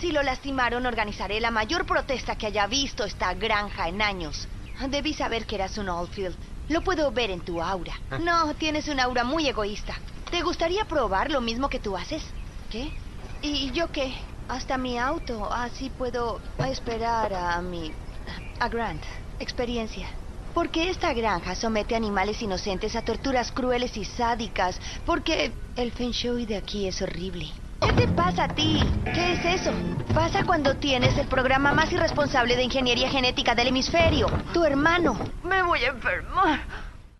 Si lo lastimaron, organizaré la mayor protesta que haya visto esta granja en años. Debí saber que eras un Oldfield. Lo puedo ver en tu aura. No, tienes un aura muy egoísta. ¿Te gustaría probar lo mismo que tú haces? ¿Qué? ¿Y yo qué? Hasta mi auto. Así puedo esperar a Grant. Experiencia. Porque esta granja somete animales inocentes a torturas crueles y sádicas. Porque el Feng Shui de aquí es horrible. ¿Qué te pasa a ti? ¿Qué es eso? Pasa cuando tienes el programa más irresponsable de ingeniería genética del hemisferio. Tu hermano. Me voy a enfermar.